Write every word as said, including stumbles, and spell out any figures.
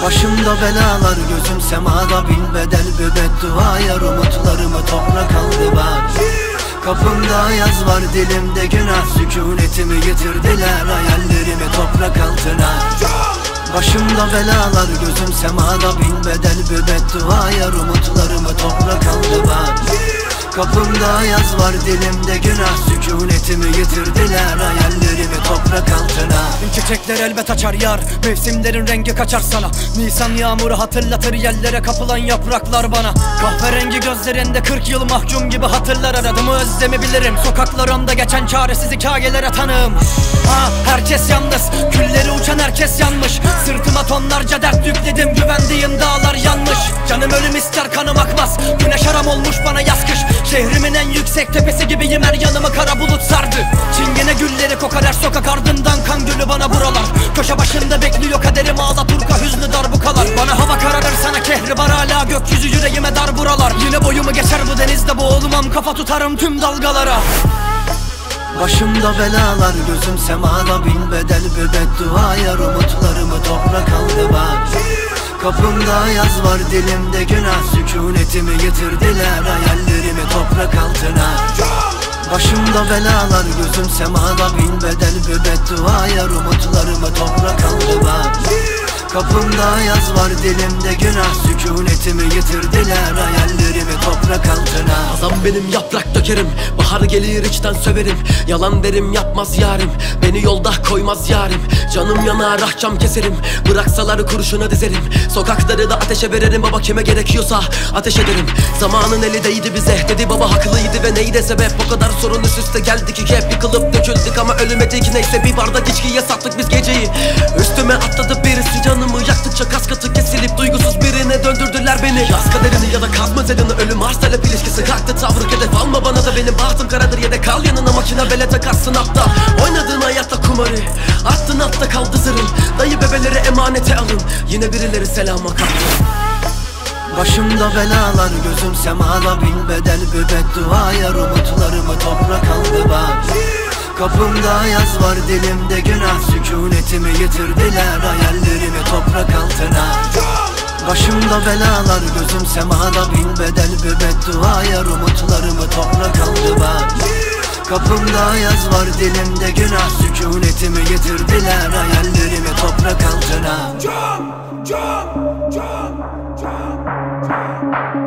Başımda belalar, gözüm semada, bin bedel bir beddua yar. Umutlarımı toprak aldı bak. Kapımda yaz var, dilimde günah. Sükunetimi yitirdiler, hayallerimi toprak altına. Başımda belalar, gözüm semada, bin bedel bir beddua yar. Umutlarımı toprak aldı bak. Kapımda yaz var, dilimde günah. Sükunetimi yitirdiler, hayallerimi toprak altına. Çiçekler elbet açar yar, mevsimlerin rengi kaçar sana. Nisan yağmuru hatırlatır yellere kapılan yapraklar bana. Kahverengi gözlerinde kırk yıl mahkum gibi hatırlar aradığımı, özlemi bilirim. Sokaklarımda geçen çaresiz hikayelere tanığım. Ha, herkes yalnız, külleri uçan herkes yanmış. Sırtıma tonlarca dert yükledim, güvendiğim dağlar yanmış. Canım ölüm ister, kanım akmaz, güneş haram olmuş bana yaz kış. Şehrimin en yüksek tepesi gibiyim, her yanımı kara bulut sardı. Çingene gülleri kokar her sokak, ardından kan gölü bana buralar. Köşe başında bekliyor kaderim, ağla turka hüznü darbukalar. Bana hava kararır, sana kehri var hala, gökyüzü yüreğime dar buralar. Yine boyumu geçer bu denizde, boğulmam, kafa tutarım tüm dalgalara. Başımda belalar, gözüm semada, bin bedel bir beddua yar. Umutlarımı toprak aldı bak. Kapımda yaz var, dilimde günah. Sükunetimi yitirdiler, hayallerimi toprak altına. Başımda belalar, gözüm semada, bin bedel bir beddua yar. Umutlarımı toprak aldı bak. Kapımda yaz var, dilimde günah. Sükunetimi yitirdiler, hayallerimi toprak altına. Hazan benim, yaprak dökerim, bahar gelir içten söverim. Yalan derim, yapmaz yarim, beni yolda koymaz yarim. Canım yanar, ahkam keserim, bıraksalar kurşuna dizerim. Sokakları da ateşe vererim, baba kime gerekiyorsa ateş ederim. Zamanın eli değdi bize, dedi baba haklıydı ve neydi sebep? O kadar sorun üst üste geldik ki hep yıkılıp döküldük ama ölmedik. Neyse bir bardak içkiye sattık biz geceyi. Üstüme atladı birisi, canımı yaktıkça kas katı kesilip duygusuz birine döndürdüler beni. Yaz kaderini ya da kazma zedini, ölüm arz talep ilişkisi kalktı tavrı. Hedef alma bana da, benim bahtım karadır, ya da kal yanına, makine bele takarsın aptal. Oynadığın hayatla kumarı, attın altta kaldı zırın. Dayı bebeleri emanete alın, yine birileri selama kalktı. Başımda belalar, gözüm semada, bin bedel bir beddua yar. Umutlarımı toprak aldı bak. Kapımda yaz var, dilimde günah. Sükunetimi yitirdiler, hayallerimi toprak altına. Başımda belalar, gözüm semada, bin bedel bir beddua yar. Umutlarımı toprak aldı bak. Kapımda yaz var, dilimde günah. Sükunetimi yitirdiler, hayallerimi toprak altına. Can, can, can, can, can.